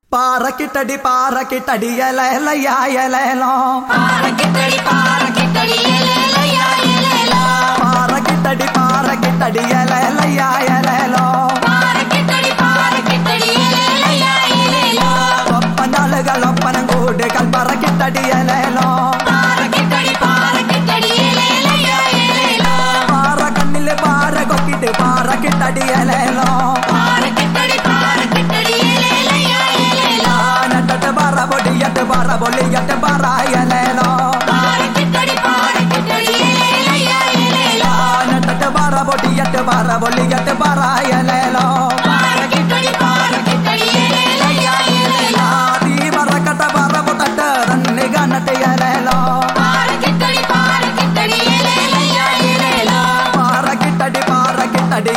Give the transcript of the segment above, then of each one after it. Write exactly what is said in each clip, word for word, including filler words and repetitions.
പാറക്കിട്ടടി പാറക്കിട്ടടി എലലയായലേലോ പാറക്കിട്ടടി പാറക്കിട്ടടി എലലയായലേലോ പാറക്കിട്ടടി പാറക്കിട്ടടി എലലയായലേലോ പാറക്കിട്ടടി പാറക്കിട്ടടി എലലയായലേലോ ഒപ്പനാളുകൾ ഒപ്പനം കൂടുകൾ പറക്കിട്ടടി എലേലോ പാറക്കിട്ടടി പാറക്കിട്ടടി എലലയായലേലോ പാറ കണ്ണിലെ പാറ കൊക്കിട്ട് പാറക്കിട്ടടി എലേലോ പാറക്കിട്ടടി പാറക്കിട്ടടി എലലയായലേലോ നട്ടട്ട് പറ പൊടിയട്ട് പറ പൊളിയട്ട് പറയലേലോ പാറക്കിട്ടടി പാറക്കിട്ടടി എലലയായലേലോ നട്ടട്ട് പറ പൊടിയട്ട് പറ പൊളിയട്ട് പറയലേലോ പാറക്കിട്ടടി പാറക്കിട്ടടി എലലയായലേലോ തീ പറക്കട്ട പറ പൊട്ടട്ട് തന്നെ കണ്ണട്ട് എലേലോ പാറക്കിട്ടടി പാറക്കിട്ടടി എലലയായലേലോ പാറക്കിട്ടടി പാറക്കിട്ടടി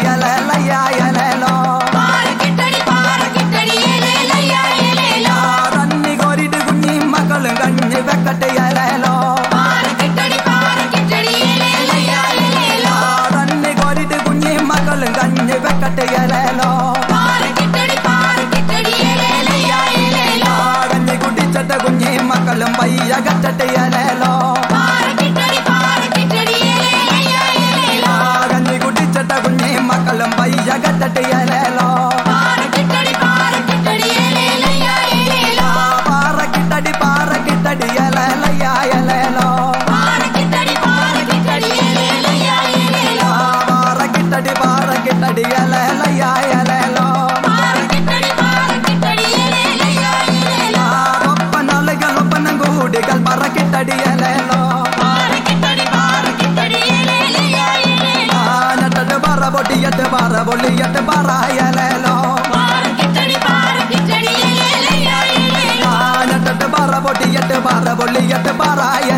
എലലയായലേലോ പാറക്കിട്ടടി പാറക്കിട്ടടി എലലയായലേലോ തന്നി കോരിട്ട് കുഞ്ഞി മക്കളും കഞ്ഞി വെക്കട്ട് എലേലോ പാറക്കിട്ടടി പാറക്കിട്ടടി എലലയായലേലോ തന്നി കോരിട്ട് കുഞ്ഞി മക്കളും കഞ്ഞി വെക്കട്ട് എലേലോ പാറക്കിട്ടടി പാറക്കിട്ടടി എലലയായലേലോ കഞ്ഞി കുടിച്ചിട്ട് കുഞ്ഞി മക്കളും പയ്യ കട്ടട്ട് എലേലോ പാറക്കിട്ടടി പാറക്കിട്ടടി എലലയായലേലോ കഞ്ഞി കുടിച്ചിട്ട് കുഞ്ഞി മക്കളും പയ്യ കട്ടട്ട് എലേലോ പാറക്കിട്ടടി പാറക്കിട്ടടി എലലയായലേലോ പാറക്കിട്ടടി പാറക്കിട്ടടി എലലയായലേലോ പാറക്കിട്ടടി പാറക്കിട്ടടി എലലയായലേലോ പാറക്കിട്ടടി പാറക്കിട്ടടി എലലയായലേലോ പാറക്കിട്ടടി പാറക്കിട്ടടി എലലയായലേലോ ഒപ്പനാളുകൾ ഒപ്പനം കൂടുകൾ പറക്കിട്ടടി എലേലോ പാറക്കിട്ടടി പാറക്കിട്ടടി എലലയായലേലോ നട്ടട്ട് പറ പൊടിയട്ട് പറ പൊളിയട്ട് പറയലേലോ പാറക്കിട്ടടി പാറക്കിട്ടടി എലലയായലേലോ നട്ടട്ട് പറ പൊടിയട്ട് പറ പൊളിയട്ട് പറയ